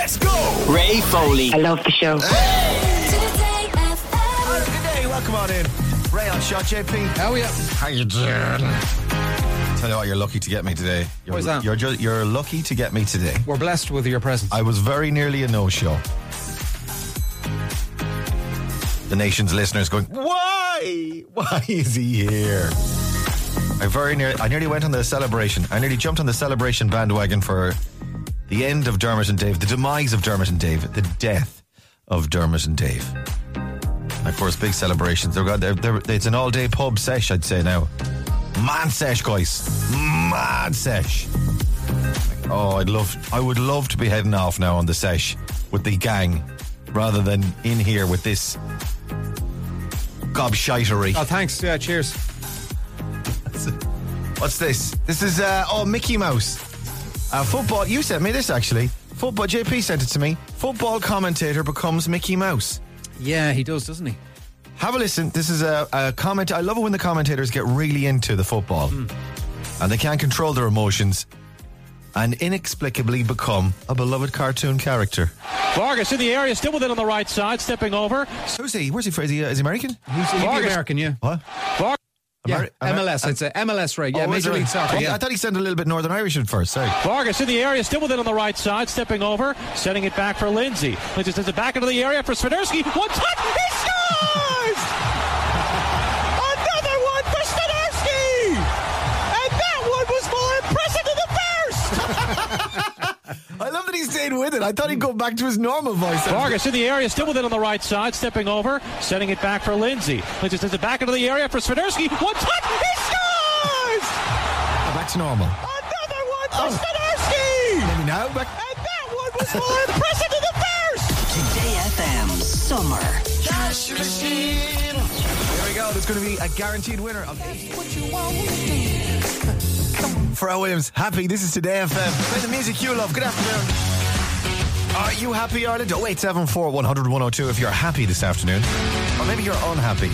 Let's go! Ray Foley. I love the show. Hey! Good day, welcome on in. Ray on Shot, JP. How are you? How you doing? Tell you what, you're lucky to get me today. Why is that? You're lucky to get me today. We're blessed with your presence. I was very nearly a no-show. The nation's listeners going, why? Why is he here? I nearly went on the celebration. I nearly jumped on the celebration bandwagon for the end of Dermot and Dave, the demise of Dermot and Dave, the death of Dermot and Dave. And of course, big celebrations. It's an all-day pub sesh, I'd say now. Man sesh, guys. Man sesh. Oh, I would love to be heading off now on the sesh with the gang rather than in here with this gobshitery. Oh, thanks. Yeah, cheers. What's this? This is, Mickey Mouse. Football, you sent me this actually. Football, JP sent it to me. Football commentator becomes Mickey Mouse. Yeah, he does, doesn't he? Have a listen. This is a comment. I love it when the commentators get really into the football and they can't control their emotions and inexplicably become a beloved cartoon character. Vargas in the area, still with it on the right side, stepping over. Who's he? Where's he from? Is he American? He's American, yeah. What? Vargas. Yeah, MLS. I'd say MLS, right? Yeah, Major League Soccer. I thought he sounded a little bit Northern Irish at first. Sorry. Vargas in the area, still with it on the right side, stepping over, setting it back for Lindsay. Lindsay sends it back into the area for Swiderski. One touch, he scores! Another one for Swiderski! And that one was more impressive than the first! I love that he stayed with it. I thought he'd go back to his normal voice. Vargas in the area, still with it on the right side, stepping over, setting it back for Lindsay. Lindsay sends it back into the area for Swiderski. One touch, he scores! Back to normal. Another one for Swiderski! Maybe now back. And that one was more impressive than the first! Today FM Summer. Cash machine. There we go. There's going to be a guaranteed winner of Pharrell Williams. Happy. This is Today FM. Play the music you love. Good afternoon. Are you happy, Ireland? 0874 100 102 if you're happy this afternoon. Or maybe you're unhappy.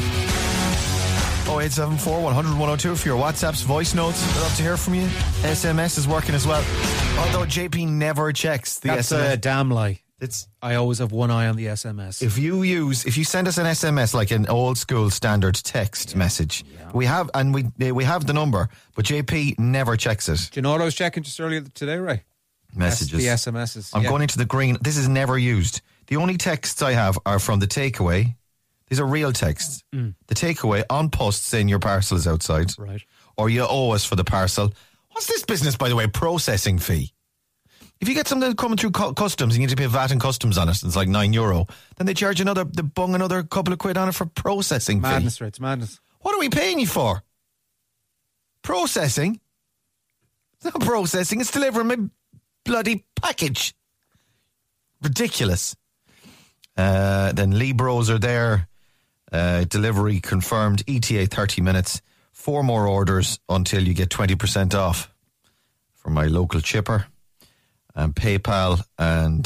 0874 100 102 for your WhatsApps, voice notes. I'd love to hear from you. SMS is working as well. Although JP never checks the That's SMS. a damn lie. It's I always have one eye on the SMS. if you send us an SMS like an old school standard text message, we have the number, but JP never checks it. Do you know what I was checking just earlier today, Ray? Messages. The SMSs. I'm going into the green. This is never used. The only texts I have are from the takeaway. These are real texts. The takeaway on post saying your parcel is outside. Right. Or you owe us for the parcel. What's this business, by the way? Processing fee. If you get something coming through customs, you need to pay VAT and customs on it. It's like €9. Then they charge another couple of quid on it for processing fee. Madness, right? It's madness. What are we paying you for? Processing? It's not processing. It's delivering my bloody package. Ridiculous. Then Libros are there. Delivery confirmed. ETA 30 minutes. 4 more orders until you get 20% off from my local chipper. And PayPal and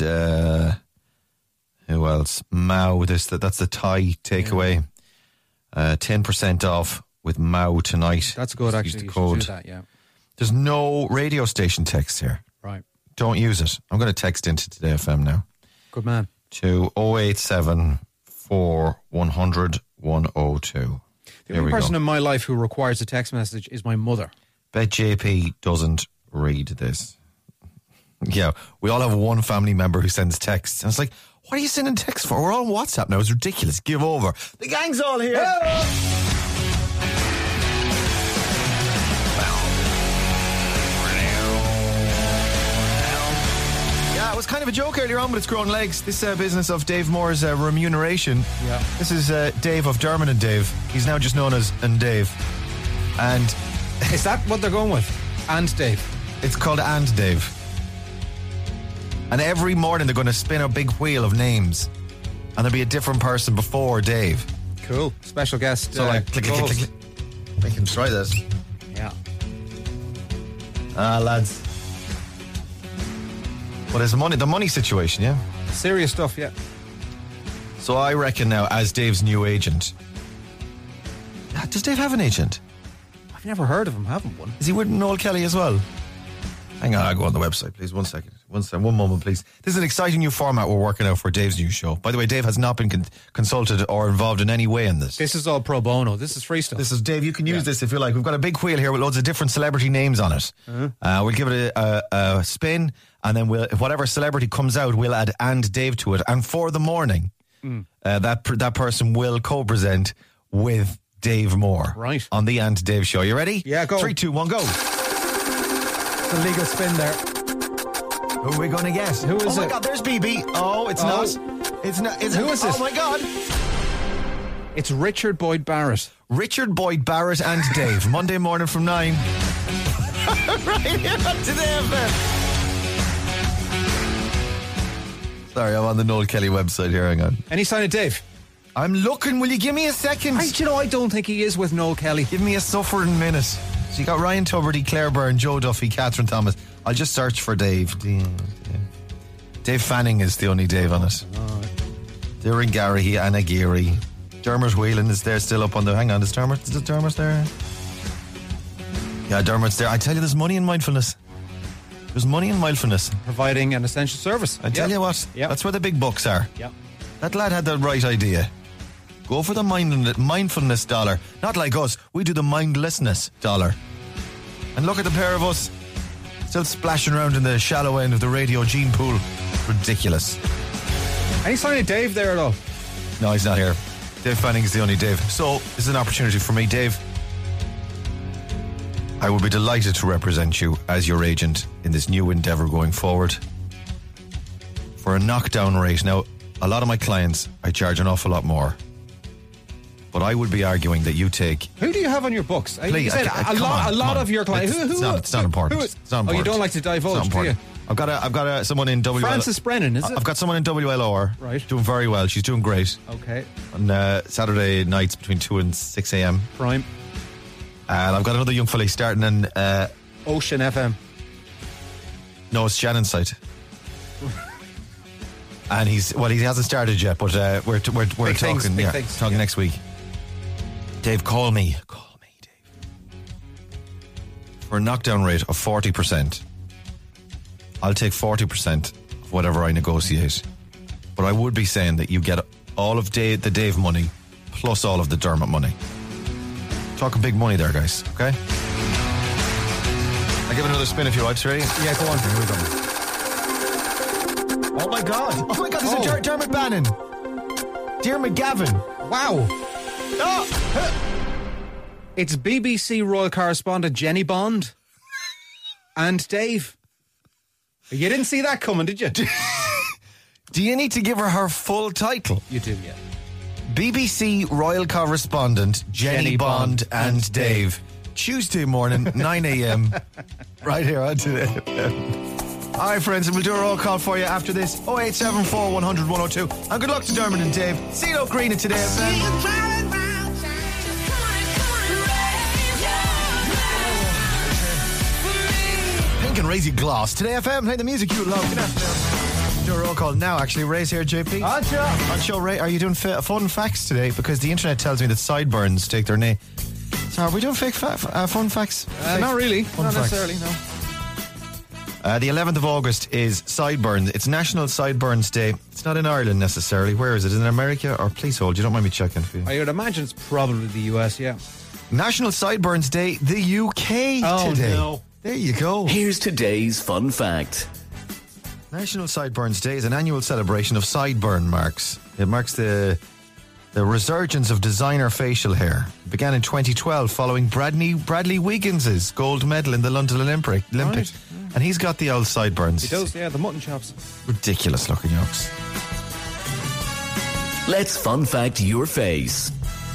who else? Mao. That's the Thai takeaway. 10% off with Mao tonight. That's good, Just actually. use You the should code. do that, yeah. There's no radio station text here. Right. Don't use it. I'm going to text into Today FM now. Good man. To 0874 100 102. The only person in my life who requires a text message is my mother. Bet JP doesn't read this. Yeah, we all have one family member who sends texts. And it's like, what are you sending texts for? We're all on WhatsApp now. It's ridiculous. Give over. The gang's all here. Yeah, it was kind of a joke earlier on, but it's grown legs. This business of Dave Moore's remuneration. Yeah. This is Dave of Dermot and Dave. He's now just known as And Dave. And Is that what they're going with? And Dave. it's called And Dave. And every morning they're going to spin a big wheel of names. And there'll be a different person before Dave. Cool. Special guest. So like, click, click, click, click. We can try this. Yeah. Lads. What is the money situation, yeah? Serious stuff, yeah. So I reckon now, as Dave's new agent. Does Dave have an agent? I've never heard of him, haven't one. Is he with Noel Kelly as well? Hang on, I'll go on the website, please. 1 second. One moment, please. This is an exciting new format we're working out for Dave's new show. By the way, Dave has not been consulted or involved in any way in this. This is all pro bono. This is free stuff. This is, Dave, you can use this if you like. We've got a big wheel here with loads of different celebrity names on it. We'll give it a spin, and then whatever celebrity comes out, we'll add "and Dave" to it. And for the morning, that person will co-present with Dave Moore. Right. On the "and Dave" show. You ready? Yeah, go. 3, 2, 1, go. The legal spin there. Who are we going to guess? Who is it? Oh my God, there's BB. Oh, it's not. It's not. Who is it? Oh my God. It's Richard Boyd Barrett. Richard Boyd Barrett and Dave. Monday morning from 9. Right here on Today FM. Sorry, I'm on the Noel Kelly website here. Hang on. Any sign of Dave? I'm looking. Will you give me a second? I don't think he is with Noel Kelly. Give me a suffering minute. So you got Ryan Tuberty, Claire Byrne, Joe Duffy, Catherine Thomas. I'll just search for Dave. Dave Fanning is the only Dave on it. Darren Gary, Anna Geary. Dermot Whelan is there still up on the... Hang on, is Dermot there? Yeah, Dermot's there. I tell you, there's money in mindfulness. There's money in mindfulness. Providing an essential service. I tell you what, that's where the big bucks are. Yep. That lad had the right idea. Go for the mindfulness dollar. Not like us. We do the mindlessness dollar. And look at the pair of us still splashing around in the shallow end of the radio gene pool. Ridiculous. Any sign of Dave there at all? No, he's not here. Dave Fanning is the only Dave. So, this is an opportunity for me, Dave. I would be delighted to represent you as your agent in this new endeavour going forward. For a knockdown rate. Now, a lot of my clients, I charge an awful lot more. But I would be arguing that you take... Who do you have on your books? Please, you said a lot of your clients. It's not important. It's not important. Oh, you don't like to divulge, do you? I've got someone in WLOR. Frances Brennan, is it? I've got someone in WLOR. Right. Doing very well. She's doing great. Okay. On Saturday nights between 2 and 6 a.m. Prime. And I've got another young fella starting in... Ocean FM. No, it's Shannon's site. And he hasn't started yet, but we're talking. Things. Talking next week. Dave, call me, Dave. For a knockdown rate of 40%, I'll take 40% of whatever I negotiate. But I would be saying that you get all of the Dave money plus all of the Dermot money. Talking big money there, guys. Okay. I'll give it another spin if you like. Ready? Yeah, go on. Here we go. Oh my God! This is Dermot Bannon. Dear McGavin. Wow. Oh. It's BBC royal correspondent Jenny Bond and Dave. You didn't see that coming, did you? Do you need to give her full title? You do, yeah. BBC royal correspondent Jenny Bond and Dave. Tuesday morning, 9 a.m. right here on Today. All right, friends, and we'll do a roll call for you after this. 0874 100 102. And good luck to Dermot and Dave. CeeLo Green at Today FM. Pink and Razy Gloss. Today FM, play the music you love. Good afternoon. Do a roll call now, actually. Ray's here, JP. On show, Ray, are you doing fun facts today? Because the internet tells me that sideburns take their name. So are we doing fun facts? Not really. Not facts. necessarily, no. The 11th of August is Sideburns. It's National Sideburns Day. It's not in Ireland necessarily. Where is it? In America? Or please hold, you don't mind me checking for you. I would imagine it's probably the US, yeah. National Sideburns Day, the UK today. No. There you go. Here's today's fun fact. National Sideburns Day is an annual celebration of sideburn marks. It marks the resurgence of designer facial hair. It began in 2012 following Bradley Wiggins' gold medal in the London Olympics. Right. And he's got the old sideburns. He does, yeah, the mutton chops. Ridiculous looking yokes. Let's fun fact your face.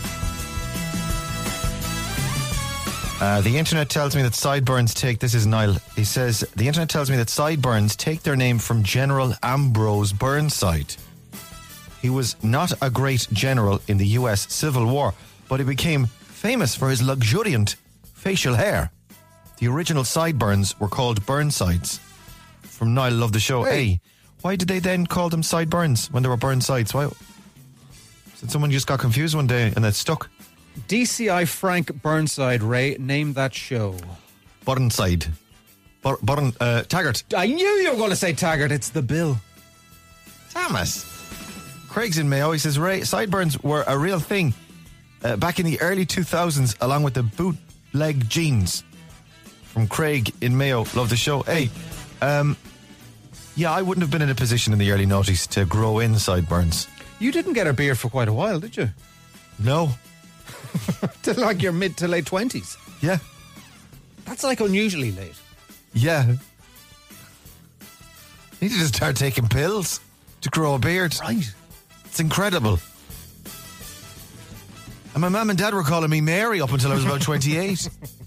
The internet tells me that sideburns take... This is Niall. He says, the internet tells me that sideburns take their name from General Ambrose Burnside. He was not a great general in the US Civil War, but he became famous for his luxuriant facial hair. The original sideburns were called Burnsides. From Niall, love the show. Hey, why did they then call them sideburns when they were Burnsides? Why? Said someone just got confused one day and it stuck. DCI Frank Burnside, Ray, name that show. Burnside. Taggart. I knew you were going to say Taggart. It's the Bill. Thomas. Craig's in Mayo. He says sideburns were a real thing back in the early 2000s, along with the bootleg jeans. From Craig in Mayo. Love the show. Hey, yeah, I wouldn't have been in a position in the early noughties to grow in sideburns. You didn't get a beard for quite a while, did you? No. To like your mid to late 20s. Yeah. That's like unusually late. Yeah. Needed to start taking pills to grow a beard. Right. It's incredible. And my mum and dad were calling me Mary up until I was about 28.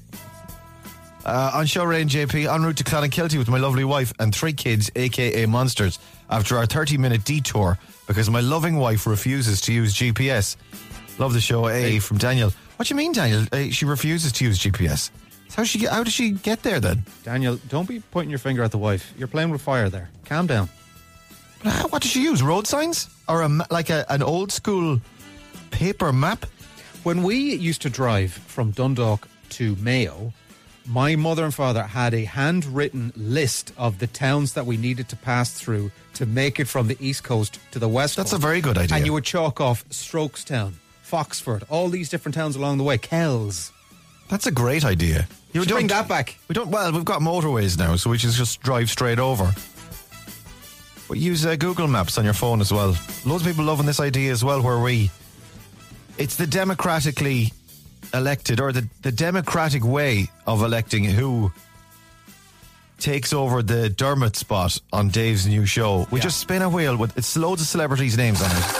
On Show Ray and JP, en route to Clonakilty with my lovely wife and 3 kids, aka monsters, after our 30-minute detour because my loving wife refuses to use GPS. Love the show, from Daniel. What do you mean, Daniel? She refuses to use GPS. How does she get there then? Daniel, don't be pointing your finger at the wife. You're playing with fire there. Calm down. But what does she use? Road signs? Or an old school paper map? When we used to drive from Dundalk to Mayo, my mother and father had a handwritten list of the towns that we needed to pass through to make it from the East Coast to the West Coast. That's a very good idea. And you would chalk off Strokestown, Foxford, all these different towns along the way. Kells. That's a great idea. You bring that back. Well, we've got motorways now, so we can just drive straight over. But use Google Maps on your phone as well. Loads of people loving this idea as well, where it's the democratically elected, or the democratic way of electing who takes over the Dermot spot on Dave's new show. We just spin a wheel with it's loads of celebrities' names on it.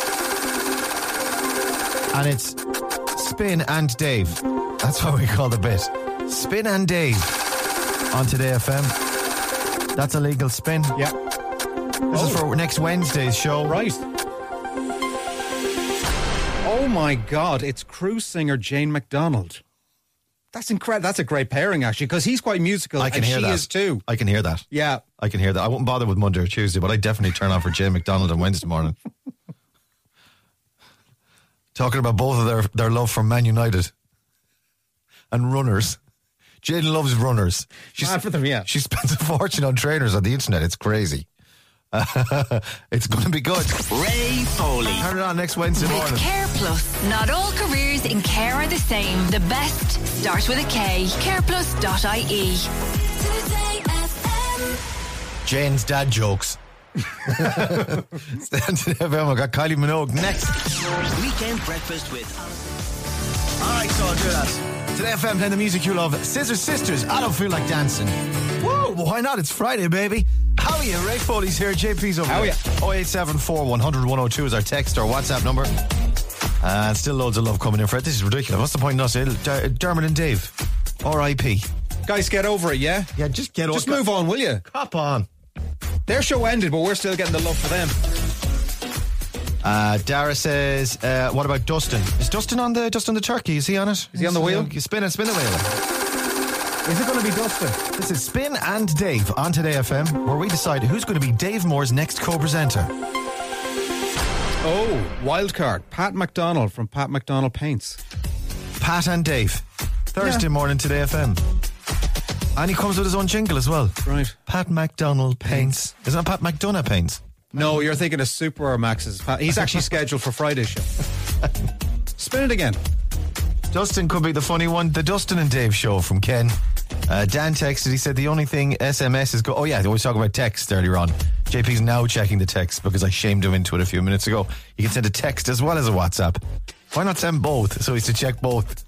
And it's Spin and Dave. That's what we call the bit. Spin and Dave on Today FM. That's a legal spin. Yeah. This is for next Wednesday's show. Right. Oh my God, it's cruise singer Jane McDonald. That's incredible. That's a great pairing, actually, because he's quite musical. I can hear that. She is too. I can hear that. Yeah. I can hear that. I wouldn't bother with Monday or Tuesday, but I'd definitely turn on for Jane McDonald on Wednesday morning. Talking about both of their love for Man United and runners. Jane loves runners. Mad for them, yeah. She spends a fortune on trainers on the internet. It's crazy. It's going to be good. Ray Foley. Turn it on next Wednesday morning. With Care Plus, not all careers in care are the same. The best start with a K. careplus.ie. Jane's dad jokes. Stand to FM. I've got Kylie Minogue next. Weekend breakfast with. Alright, so I'll do that. Today FM playing the music you love. Scissor Sisters, I don't feel like dancing. Woo! Well, why not? It's Friday, baby. How are you? Ray Foley's here. JP's over How are there. you? 0874 100 102 is our text or WhatsApp number. And still loads of love coming in for it. This is ridiculous. What's the point in us? Dermot and Dave. R.I.P. Guys, get over it, yeah? Yeah, just get over it. Just move on, will you? Cop on. Their show ended, but we're still getting the love for them. Dara says, what about Dustin? Is Dustin on the turkey? Is he on it? Is he on the wheel? You spin the wheel. Is it going to be Dustin? This is Spin and Dave on Today FM, where we decide who's going to be Dave Moore's next co-presenter. Oh, wild card. Pat McDonald from Pat McDonald Paints. Pat and Dave. Thursday morning Today FM. And he comes with his own jingle as well. Right. Pat McDonald Paints. Isn't it Pat McDonough Paints? No, you're thinking of Super Max's. He's actually scheduled for Friday's show. Spin it again. Dustin could be the funny one. The Dustin and Dave show from Ken. Dan texted, he said the only thing SMS is oh yeah, they always talk about text earlier on. JP's now checking the text because I shamed him into it a few minutes ago. You can send a text as well as a WhatsApp. Why not send both? So he's to check both.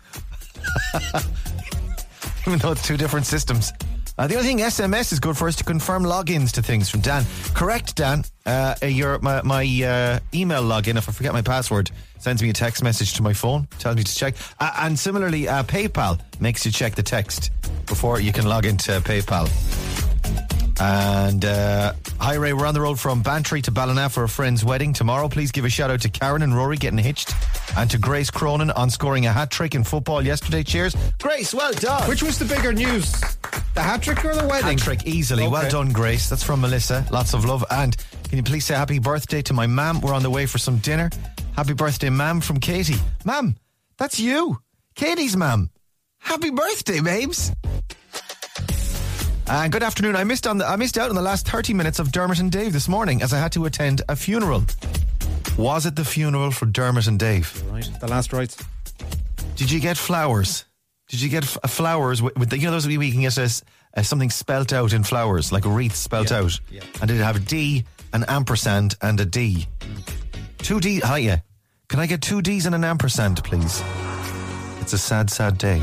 Even though it's two different systems. The only thing SMS is good for is to confirm logins to things from Dan. Correct, Dan. My email login, if I forget my password, sends me a text message to my phone, tells me to check. And similarly, PayPal makes you check the text before you can log into PayPal. And hi Ray, we're on the road from Bantry to Ballina for a friend's wedding tomorrow. Please give a shout out to Karen and Rory getting hitched, and to Grace Cronin on scoring a hat-trick in football yesterday. Cheers, Grace, well done. Which was the bigger news? The hat-trick or the wedding? Hat-trick, easily. Okay. Well done, Grace. That's from Melissa. Lots of love. And can you please say happy birthday to my ma'am? We're on the way for some dinner. Happy birthday, ma'am, from Katie. Ma'am, that's you. Katie's ma'am. Happy birthday, babes. And good afternoon. I missed out on the last 30 minutes of Dermot and Dave this morning as I had to attend a funeral. Was it the funeral for Dermot and Dave? Right, the last rites. Did you get flowers? Did you get flowers with the, those we can get something spelt out in flowers, like a wreath spelt out? Yeah. And did it have a D, an ampersand, and a D? 2 D. Hiya. Can I get 2 Ds and an ampersand, please? It's a sad, sad day.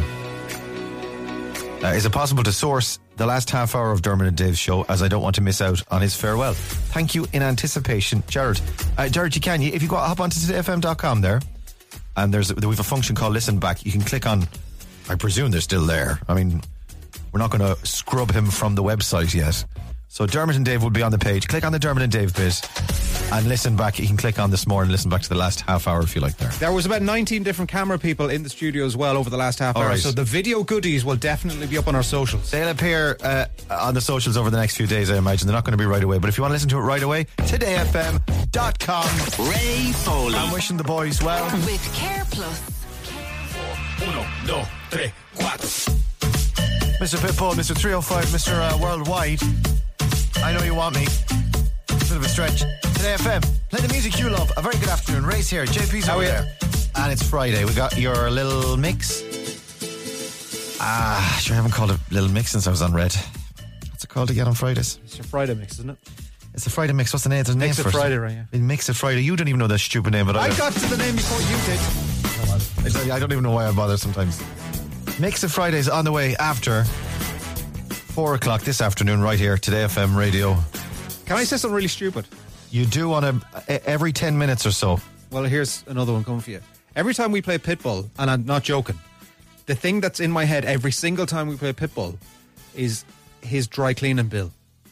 Is it possible to source the last half hour of Dermot and Dave's show, as I don't want to miss out on his farewell? Thank you in anticipation, Jared. Jared, if you hop onto todayfm.com there, and we have a function called Listen Back. You can click on, I presume they're still there. I mean, we're not going to scrub him from the website yet. So Dermot and Dave will be on the page. Click on the Dermot and Dave bit and listen back. You can click on this more and listen back to the last half hour if you like there. There was about 19 different camera people in the studio as well over the last half hour. Right. So the video goodies will definitely be up on our socials. They'll appear on the socials over the next few days, I imagine. They're not going to be right away. But if you want to listen to it right away, todayfm.com. Ray Foley. I'm wishing the boys well. With Care Plus. 1, 2, 3, 4. Mr. Pitbull, Mr. 305, Mr. Worldwide. I know you want me. Bit of a stretch. Today FM, play the music you love. A very good afternoon. Ray's here. JP's over there. And it's Friday. We got your little mix. Sure, I haven't called it little mix since I was on Red. What's it called again on Fridays? It's your Friday mix, isn't it? It's the Friday mix. What's the name? There's a name Mix for it it. Friday, right? Yeah. Mix it Friday. You don't even know that stupid name, but I got to the name before you did. I don't even know why I bother sometimes. Mix it Fridays on the way after 4 o'clock this afternoon, right here, Today FM Radio. Can I say something really stupid? You do on every 10 minutes or so. Well, here's another one coming for you. Every time we play Pitbull, and I'm not joking, the thing that's in my head every single time we play Pitbull is his dry cleaning bill.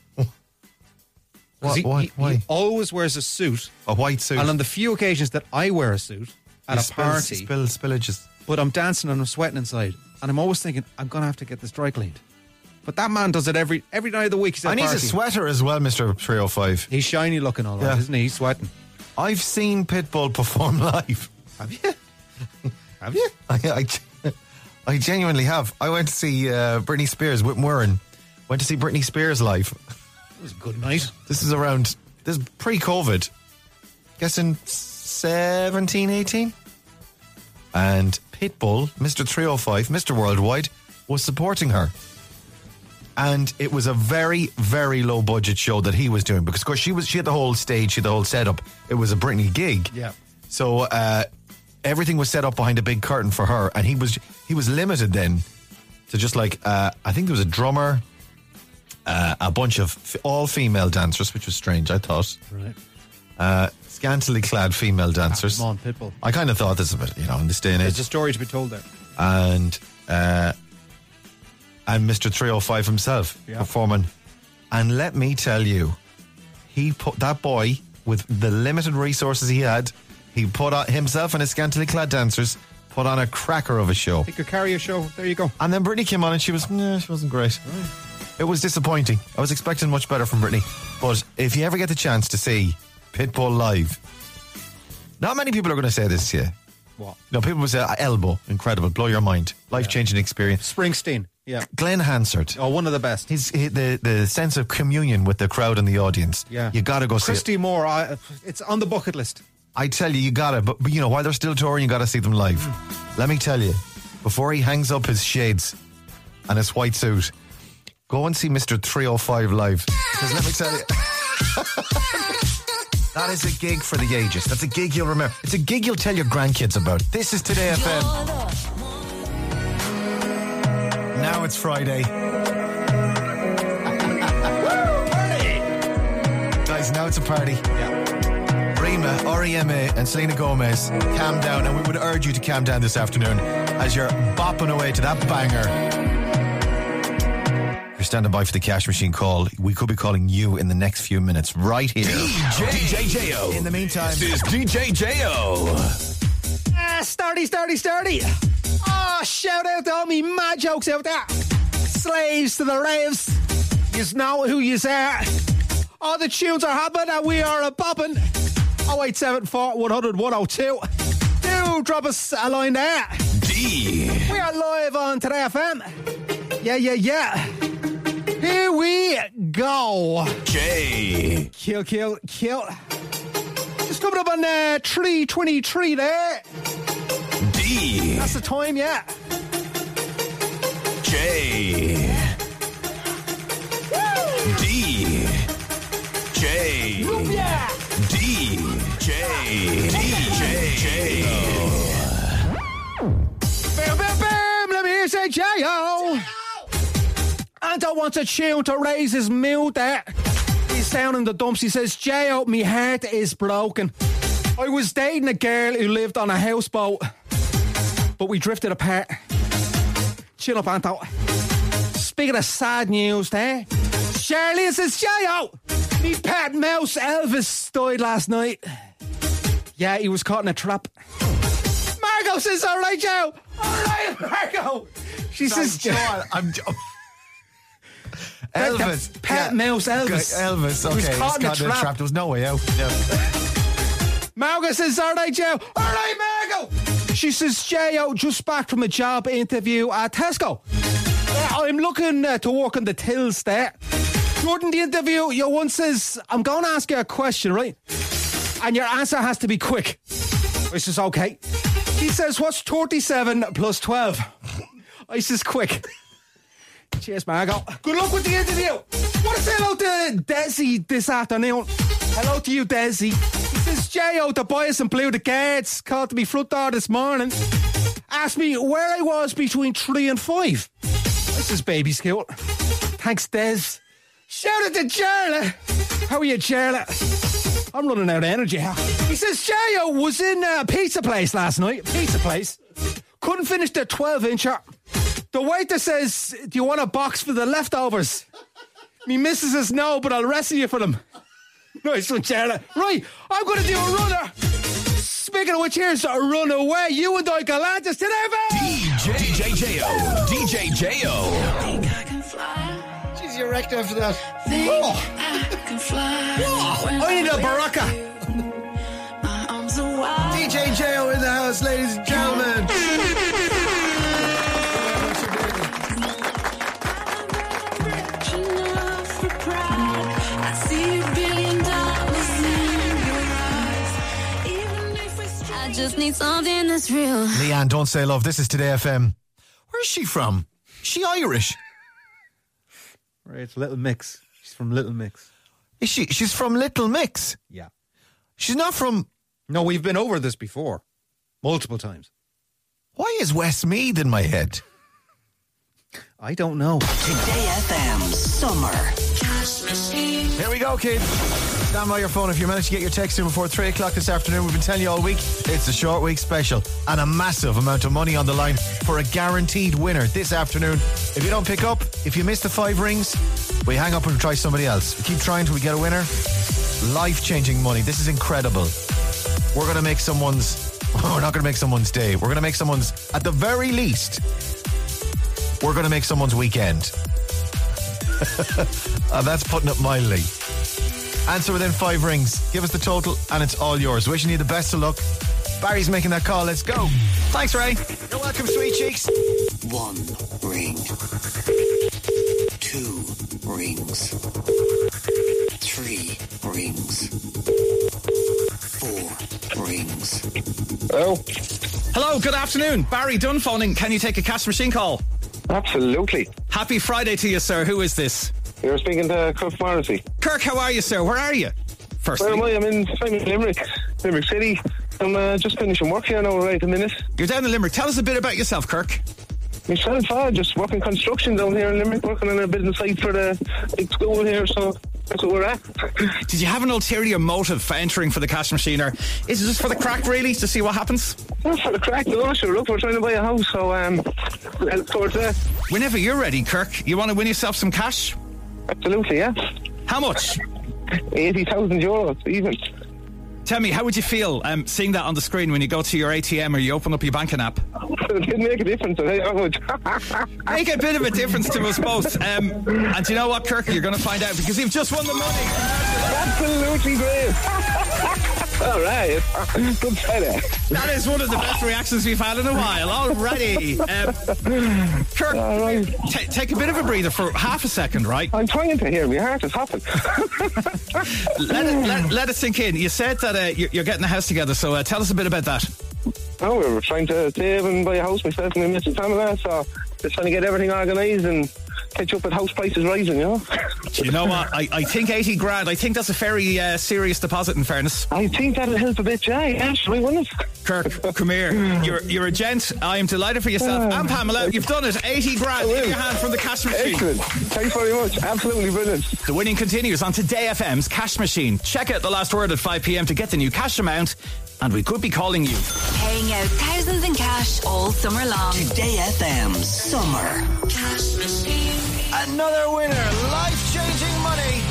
Why? He always wears a suit. A white suit. And on the few occasions that I wear a suit at a party, spillages. but I'm dancing and I'm sweating inside, and I'm always thinking, I'm going to have to get this dry cleaned. But that man does it every night of the week. He's at And a he's a party. sweater as well, Mr. 305. He's shiny looking all right, Yeah. isn't he? He's sweating. I've seen Pitbull perform live. Have you? Have you? I genuinely have. I went to see Britney Spears with Warren. Went to see Britney Spears live. It was a good night. This is pre-COVID. Guessing 17, 18? And Pitbull, Mr. 305, Mr. Worldwide, was supporting her. And it was a very, very low budget show that he was doing because, of course, she had the whole stage, she had the whole setup. It was a Britney gig. Yeah. So everything was set up behind a big curtain for her, and he was limited then to just I think there was a drummer, a bunch of all female dancers, which was strange, I thought. Right. Scantily clad female dancers. Come on, Pitbull. I kind of thought this of it, in this day and age. There's a story to be told there. And Mr. 305 himself performing. And let me tell you, he put that boy, with the limited resources he had, he put on himself and his scantily clad dancers, put on a cracker of a show. He could carry a show. There you go. And then Britney came on and she wasn't great. Right. It was disappointing. I was expecting much better from Britney. But if you ever get the chance to see Pitbull live, not many people are going to say this to you. What? People will say, Elbow, incredible, blow your mind, life-changing experience. Springsteen. Yeah. Glenn Hansard. Oh, one of the best. The sense of communion with the crowd and the audience. Yeah. You got to go see it. Christy Moore, it's on the bucket list. I tell you got to. But while they're still touring, you got to see them live. Let me tell you, before he hangs up his shades and his white suit, go and see Mr. 305 live. Because let me tell you, that is a gig for the ages. That's a gig you'll remember. It's a gig you'll tell your grandkids about. This is Today FM. Now it's Friday. Guys, now it's a party. Rima, R-E-M-A and Selena Gomez, calm down. And we would urge you to calm down this afternoon as you're bopping away to that banger. You're standing by for the cash machine call. We could be calling you in the next few minutes right here. DJ J.O. In the meantime, This is DJ J.O. Sturdy. Oh, shout out to all me mad jokes out there. Slaves to the raves. You know who you are. All the tunes are hopping and we are bopping. 0874 100 102. Do drop us a line there. D. We are live on Today FM. Yeah. Here we go. J. Kill. Just coming up on 3:23 there. D. That's the time, yeah. J. D. J. Yeah. D. J. J. Bam, let me hear you say J-O. Anto wants a tune to raise his mood there. He's down in the dumps. He says, J-O, me heart is broken. I was dating a girl who lived on a houseboat, but we drifted apart. Chill up, Anto. Speaking of sad news there, Charlie says, J-O, me pet mouse Elvis died last night. Yeah, he was caught in a trap. Margot says, all right, Joe. All right, Margot. She says, Elvis. Pet mouse Elvis. Elvis, okay. He was caught in a trap. There was no way out. Yeah. Margot says, all right, Joe. All right, Margot. She says, J-O, just back from a job interview at Tesco. I'm looking to work on the tills there. During the interview, your one says, I'm going to ask you a question, right? And your answer has to be quick. I says, okay. He says, what's 37 plus 12? I says, quick. Cheers, Margot. Good luck with the interview. Want to say hello to Desi this afternoon. Hello to you, Desi. He says, J.O. Tobias and Blue, the guards, called to me front door this morning. Asked me where I was between 3 and 5. This is baby school. Thanks, Des. Shout out to Jarla. How are you, Jarla? I'm running out of energy. He says, J.O. was in a pizza place last night. Pizza place. Couldn't finish the 12-incher. The waiter says, do you want a box for the leftovers? Me missus says no, but I'll wrestle you for them. Nice one, Jarla. Right, I'm going to do a runner. Speaking of which, here's a runaway. You and I Galantis today, man. DJ J.O. DJ J.O. Jeez, you're wrecked after that. I need a baraka. DJ J.O. in the house, ladies and gentlemen. I just need something that's real. Leanne, don't say love. This is Today FM. Where's she from? Is she Irish? Right, it's Little Mix. She's from Little Mix. Is she? She's from Little Mix. Yeah. She's not from... No, we've been over this before. Multiple times. Why is Westmeath in my head? I don't know. Today FM Summer. Here we go, kids. Stand by your phone if you manage to get your text in before 3 o'clock this afternoon. We've been telling you all week, it's a short week special and a massive amount of money on the line for a guaranteed winner this afternoon. If you don't pick up, if you miss the 5 rings, we hang up and try somebody else. We keep trying till we get a winner. Life-changing money. This is incredible. We're going to make someone's... We're not going to make someone's day. We're going to make someone's... At the very least, we're going to make someone's weekend. That's putting it mildly. Answer within 5 rings. Give us the total and it's all yours. Wishing you the best of luck. Barry's making that call. Let's go. Thanks, Ray. You're welcome, sweet cheeks. 1 ring. 2 rings. 3 rings. 4 rings. Hello? Hello, good afternoon. Barry Dunn phoning. Can you take a cash machine call? Absolutely. Happy Friday to you, sir. Who is this? You're speaking to Kirk Morrissey. Kirk, how are you, sir? Where are you? Firstly, Where am I? I'm in Limerick City. I'm just finishing work here now right a minute. you're down in Limerick. Tell us a bit about yourself, Kirk. Myself, just working construction down here in Limerick, working on a business site for the big school here, so that's what we're at. Did you have an ulterior motive for entering for the cash machine, or is it just for the crack, really, to see what happens? Not for the crack, no, sure, look, we're trying to buy a house, so look towards that. Whenever you're ready, Kirk, you want to win yourself some cash? Absolutely, yeah. How much? 80,000 euros, even. Tell me, how would you feel seeing that on the screen when you go to your ATM or you open up your banking app? It didn't make a difference, I tell you how much. Make a bit of a difference to us both. And do you know what, Kirk? You're going to find out because you've just won the money. Absolutely great. All right. Good Friday. That is one of the best reactions we've had in a while already. Kirk, All right. take a bit of a breather for half a second, right? I'm trying to hear. My heart is hopping. Let it sink in. You said that you're getting the house together, so tell us a bit about that. Oh, we were trying to save and buy a house myself and my missus Pamela, so just trying to get everything organised and catch up with house prices rising, you know. Do you know what? I think 80 grand, I think that's a very serious deposit, in fairness. I think that'll help a bit, yeah, wouldn't it? Kirk, come here. You're a gent. I am delighted for yourself. And Pamela, you've done it. 80 grand in your hand from the cash machine. Excellent. Thanks very much. Absolutely brilliant. The winning continues on Today FM's cash machine. Check out the last word at 5 p.m. to get the new cash amount. And we could be calling you. Paying out thousands in cash all summer long. Today FM's Summer Cash machine. Another winner. Life-changing money.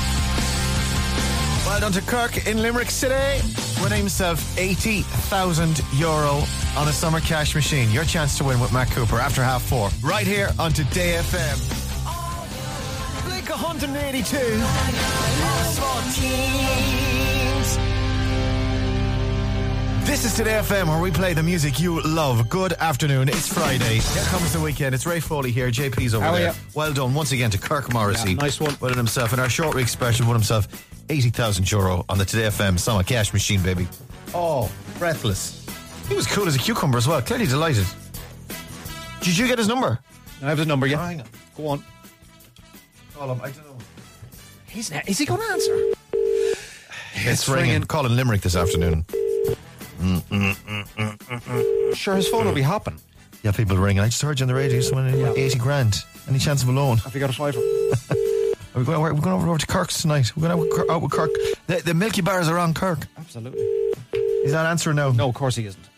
Well done to Kirk in Limerick City. Winning himself €80,000 on a summer cash machine. Your chance to win with Matt Cooper after 4:30. Right here on Today FM. Blink 182. Small teens. This is Today FM, where we play the music you love. Good afternoon. It's Friday. Here comes the weekend. It's Ray Foley here. JP's over How are there. you? Well done once again to Kirk Morrissey. Yeah, nice one. Winning himself in our short week special. Won himself €80,000 on the Today FM summer cash machine, baby. Oh, breathless. He was cool as a cucumber as well. Clearly delighted. Did you get his number? I have the number, yeah. Hang on. Go on. Call him. I don't know. Is he going to answer? It's ringing. Calling Limerick this afternoon. Sure, his phone will be hopping. Yeah, people ringing. I just heard you on the radio. Someone 80 grand. Any chance of a loan? Have you got a fiver? We're going over to Kirk's tonight. We're going out with Kirk. The Milky Bars are on Kirk. Absolutely. He's not answering now. No, of course he isn't.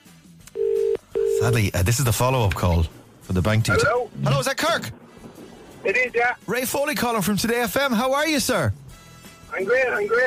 Sadly, this is the follow-up call for the bank detail. Hello? Hello, is that Kirk? It is, yeah. Ray Foley calling from Today FM. How are you, sir? I'm great.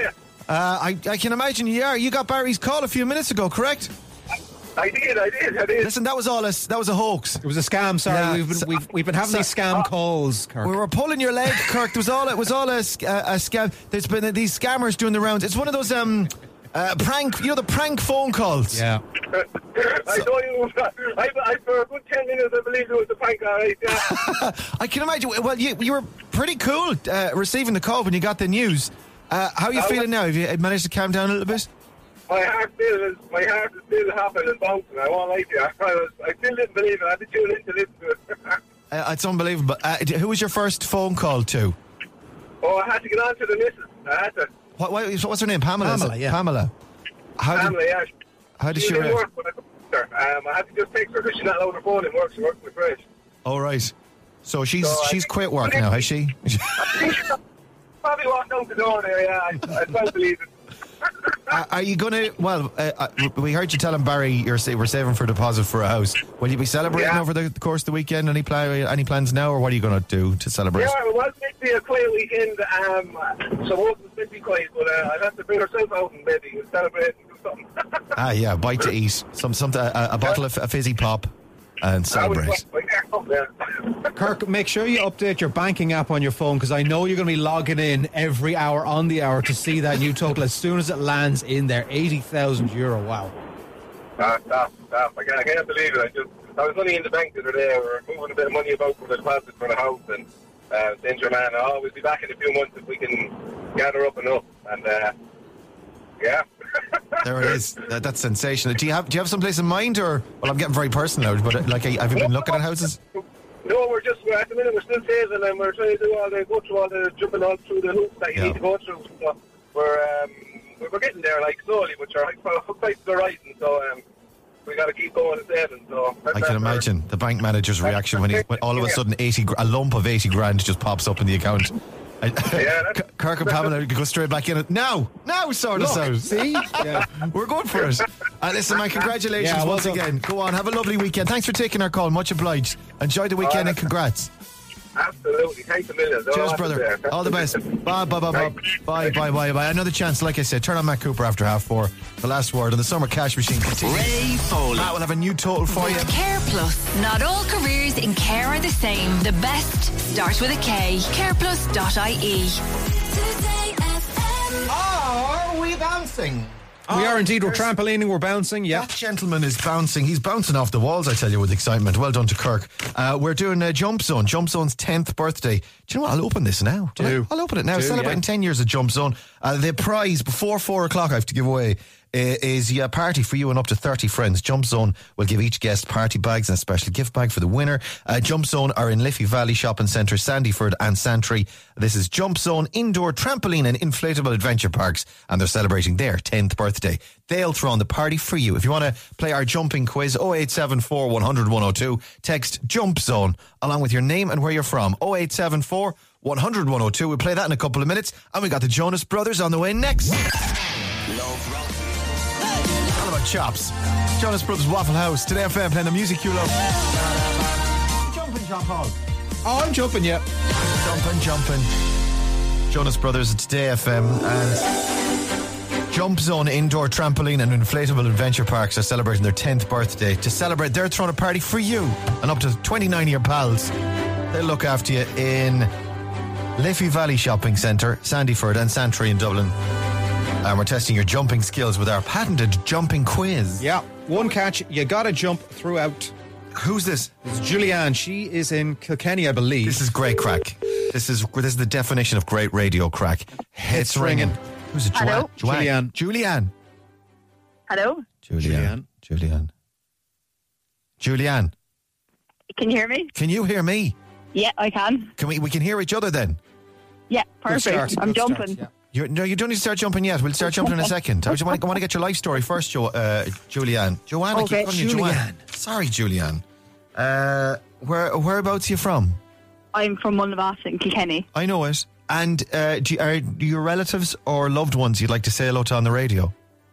I can imagine you are. You got Barry's call a few minutes ago, correct? I did. Listen, that was a house. It was a scam, sorry. Yeah, we've been having these scam calls, Kirk. We were pulling your leg, Kirk. It was all a scam. There's been these scammers doing the rounds. It's one of those prank, the prank phone calls. Yeah. I told you, I for a good 10 minutes, I believe it was a prank, all right, yeah. I can imagine. Well, you were pretty cool receiving the call when you got the news. How are you feeling now? Have you managed to calm down a little bit? My heart is still hopping and bouncing. I won't lie to you. I still didn't believe it. I had to tune in to listen to it. It's unbelievable. Who was your first phone call to? Oh, I had to get on to the missus. I had to. What's her name? Pamela. Pamela, yeah. Pamela. Family, yeah. How did she didn't react? work when I could her. I had to just text her because she's not allowed her phone in work. She works with Fresh. Oh, right. So she's quit work now, has she? Probably walked out the door there, yeah. I don't believe it. Are you going to... we heard you telling Barry we're saving for a deposit for a house. Will you be celebrating over the course of the weekend? Any plans now, or what are you going to do to celebrate? Yeah, it was meant to be a quiet weekend, so it wasn't meant to be quiet, but I'll have to bring herself out and maybe celebrate and do something. Yeah, bite to eat. A bottle of a fizzy pop and celebrate. Kirk, make sure you update your banking app on your phone, because I know you're going to be logging in every hour on the hour to see that new total as soon as it lands in there. €80,000. Wow. Stop. I can't believe it. I was only in the bank the other day. We were moving a bit of money about for the deposit for the house, and saying to your man, we'll be back in a few months if we can gather up enough. And yeah. There it is. That's sensational. Do you have some place in mind, or? Well, I'm getting very personal now, but have you been looking at houses? No, we're at the minute we're still saving, and we're trying to go through all the jumping all through the hoops that you need to go through. So we're getting there, like, slowly, but our prices are rising, so we got to keep going and saving. So I can imagine the bank manager's reaction when all of a sudden a lump of 80 grand just pops up in the account. Kirk and Pamela go straight back in it. Now sort us out. See? Yeah. We're going for it. Listen, man, congratulations once again. Go on, have a lovely weekend. Thanks for taking our call. Much obliged. Enjoy the weekend and congrats. Absolutely. Thanks a million. Cheers, brother. All the best. Bye. Another chance, like I said, turn on Matt Cooper after 4:30. The last word on the summer cash machine continues. Ray Foley. Matt will have a new total for you. Care Plus. Not all careers in care are the same. The best starts with a K. careplus.ie. Are we bouncing? We are indeed. We're trampolining, we're bouncing, yeah. That gentleman is bouncing. He's bouncing off the walls, I tell you, with excitement. Well done to Kirk. We're doing Jump Zone. Jump Zone's 10th birthday. Do you know what? I'll open this now. I'll open it now. Celebrating 10 years of Jump Zone. The prize before 4 o'clock I have to give away is a party for you and up to 30 friends. Jump Zone will give each guest party bags and a special gift bag for the winner. Jump Zone are in Liffey Valley Shopping Centre, Sandyford and Santry. This is Jump Zone indoor trampoline and inflatable adventure parks, and they're celebrating their 10th birthday. They'll throw on the party for you. If you want to play our jumping quiz, 0874 100 102, text Jump Zone along with your name and where you're from. 0874 100 102. We'll play that in a couple of minutes, and we got the Jonas Brothers on the way next. All about chops. Jonas Brothers Waffle House. Today FM playing the music you love. Jumping, John Paul. Oh, I'm jumping, yeah. Jumping. Jonas Brothers at Today FM and Jump Zone indoor trampoline and inflatable adventure parks are celebrating their 10th birthday. To celebrate, they're throwing a party for you and up to 29 of your pals. They'll look after you in Liffey Valley Shopping Centre, Sandyford and Santry in Dublin. And we're testing your jumping skills with our patented jumping quiz. Yeah, one catch, you gotta jump throughout. Who's this? It's Julianne. She is in Kilkenny, I believe. This is great crack. This is the definition of great radio crack. It's ringing. Who's it? Hello? Julianne. Hello? Julianne. Can you hear me? Can you hear me? Yeah, I can. We can hear each other then? Yeah, perfect. I'm jumping. You don't need to start jumping yet. We'll start jumping in a second. I want to get your life story first, Julianne. Joanne, I keep calling you Joanne. Sorry, Julianne. Whereabouts are you from? I'm from Mullinavat in Kilkenny. I know it. And are your relatives or loved ones you'd like to say hello to on the radio?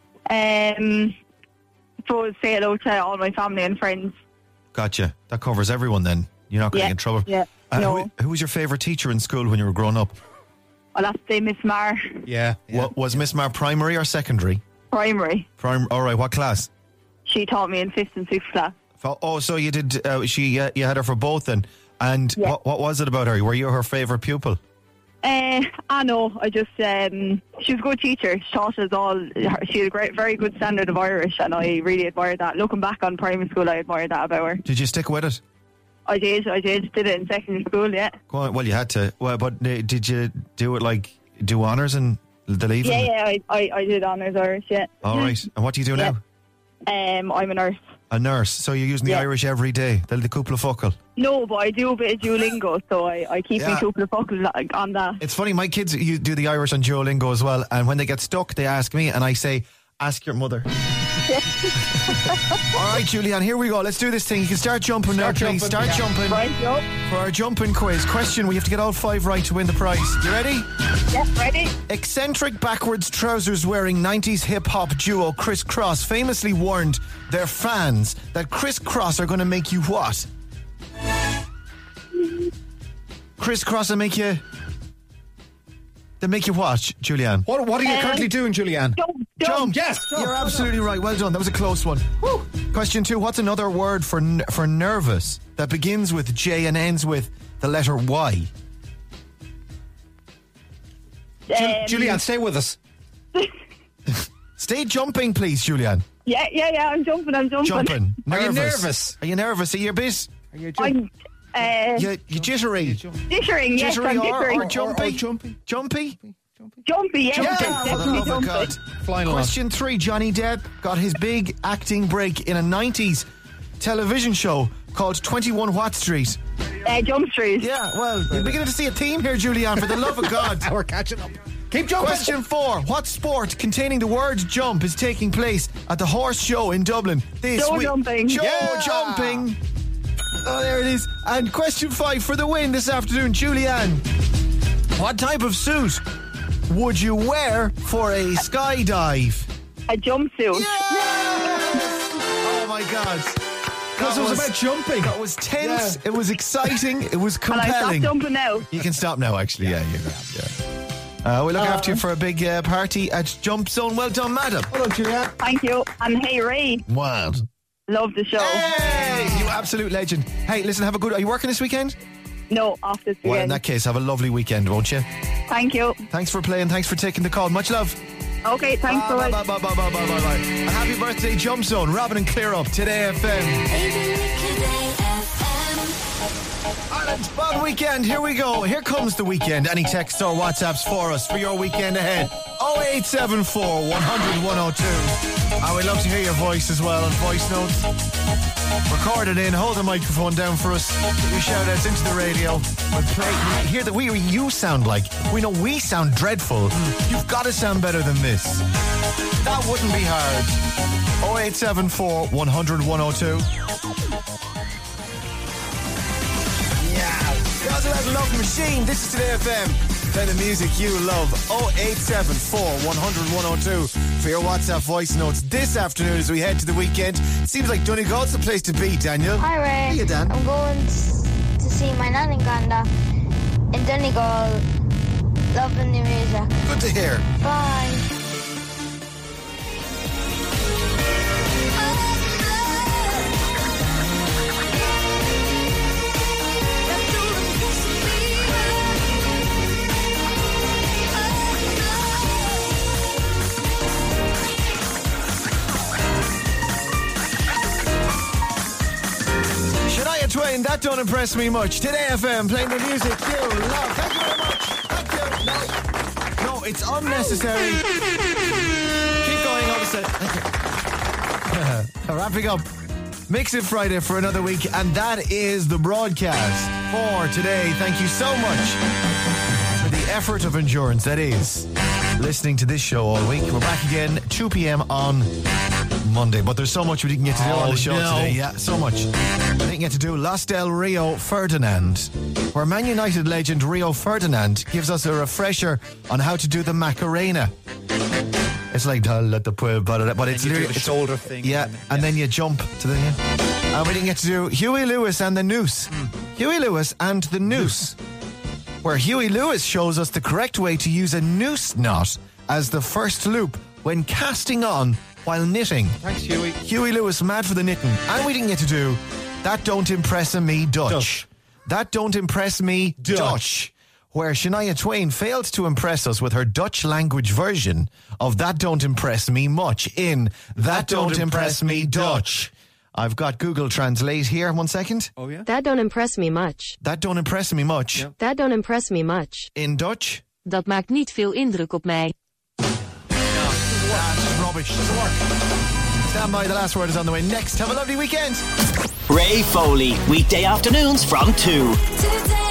So say hello to all my family and friends. Gotcha. That covers everyone then. You're not going to get in trouble. Yeah. No. Who was your favourite teacher in school when you were growing up? I'll have to say Miss Marr. Yeah. Was Miss Marr primary or secondary? Primary. All right, what class? She taught me in 5th and 6th class. Oh, so you did, you had her for both then. And what was it about her? Were you her favourite pupil? I know. I just, she was a good teacher. She taught us all. She had a very good standard of Irish, and I really admired that. Looking back on primary school, I admired that about her. Did you stick with it? I did. Did it in secondary school, yeah. Go on. Well, you had to. Well, but did you do it do honours and the leaving? Yeah, I did honours Irish, yeah. All right. And what do you do now? I'm a nurse. A nurse. So you're using the Irish every day? The couple of fuckle? No, but I do a bit of Duolingo, so I keep me couple of fuckle on that. It's funny, my kids do the Irish on Duolingo as well, and when they get stuck, they ask me, and I say, ask your mother. All right, Julianne, here we go. Let's do this thing. You can start jumping now, please. Start jumping. Right, go. For our jumping quiz. Question, we have to get all 5 right to win the prize. You ready? Yeah, ready. Eccentric backwards trousers wearing 90s hip-hop duo Criss Cross famously warned their fans that Criss Cross are going to make you what? Criss Cross will make you... They make you what, Julianne? What are you currently doing, Julianne? Jump. Yes. You're absolutely right. Well done. That was a close one. Woo. Question 2. What's another word for nervous that begins with J and ends with the letter Y? Julianne, stay with us. Stay jumping, please, Julianne. Yeah. I'm jumping. Jumping. Are you nervous? Are you nervous? Are you a bit? Are you You jittery? Jittering, yes, Jittery I'm jittering. or jumpy? Jumpy. Jumpy? Jumpy, yes, definitely Oh, jumpy. God. Flying along. Question 3. Johnny Depp got his big acting break in a 90s television show called 21 Watt Street. Jump Street. Yeah, well, you're beginning to see a theme here, Julianne, for the love of God. We're catching up. Keep jumping. Question 4. What sport containing the word jump is taking place at the horse show in Dublin this Show week? jumping. Show Yeah. jumping. Oh, there it is. And question 5 for the win this afternoon, Julianne. What type of suit would you wear for a skydive? A jumpsuit. Oh my God. Because it was about jumping. It was tense, it was exciting, it was Can I stop compelling. jumping now? You can stop now, actually. Yeah. We'll look after you for a big party at Jump Zone. Well done, madam. Hold on, Julianne. Thank you. And hey, Ray, Wild. love the show. Hey, you absolute legend. Hey, listen, are you working this weekend? No, off this Well, in weekend. that case, have a lovely weekend, won't you? Thank you. Thanks for playing. Thanks for taking the call. Much love. Okay, thanks. Bye. A happy birthday, Jump Zone. Robin and Clear Up, Today FM. Ireland's Bond Weekend, here we go. Here comes the weekend. Any text or WhatsApps for us for your weekend ahead. 0874 100 102. And we'd love to hear your voice as well on voice notes. Record it in, hold the microphone down for us. Get your shout outs into the radio. We'll play. We hear that you sound like. We know we sound dreadful. You've got to sound better than this. That wouldn't be hard. 0874 100 102. That's Love Machine. This is Today FM. Play the music you love. 0874 100 102 for your WhatsApp voice notes this afternoon as we head to the weekend. Seems like Donegal's the place to be, Daniel. Hi, Ray. Hey, Dan. I'm going to see my nan and Ganda in Donegal. Loving the music. Good to hear. Bye. Shania Twain, That Don't Impress Me Much. Today FM, playing the music you love. Thank you very much. Thank you. No, it's unnecessary. Keep going, all of a sudden. Thank you. Wrapping up. Mix It Friday for another week, and that is the broadcast for today. Thank you so much for the effort of endurance that is listening to this show all week. We're back again 2 p.m. on Monday, but there's so much we didn't get to do on the show today. Yeah, so much. I didn't get to do Los del Rio Ferdinand, where Man United legend Rio Ferdinand gives us a refresher on how to do the Macarena. It's like but it's literally the shoulder thing. Yeah, and then you jump to the. And we didn't get to do Huey Lewis and the Noose. Huey Lewis and the Noose, where Huey Lewis shows us the correct way to use a noose knot as the first loop when casting on while knitting. Thanks, Huey. Huey Lewis, mad for the knitting. And we didn't get to do That Don't Impress Me Dutch. That Don't Impress Me Dutch, where Shania Twain failed to impress us with her Dutch language version of That Don't Impress Me Much in That Don't Impress Me Dutch. I've got Google Translate here. 1 second. Oh, yeah? That don't impress me much. That don't impress me much. Yep. That don't impress me much. In Dutch. Dat maakt niet veel indruk op mij. That's rubbish. Doesn't work. Stand by, the last word is on the way next. Have a lovely weekend. Ray Foley, weekday afternoons from 2. Today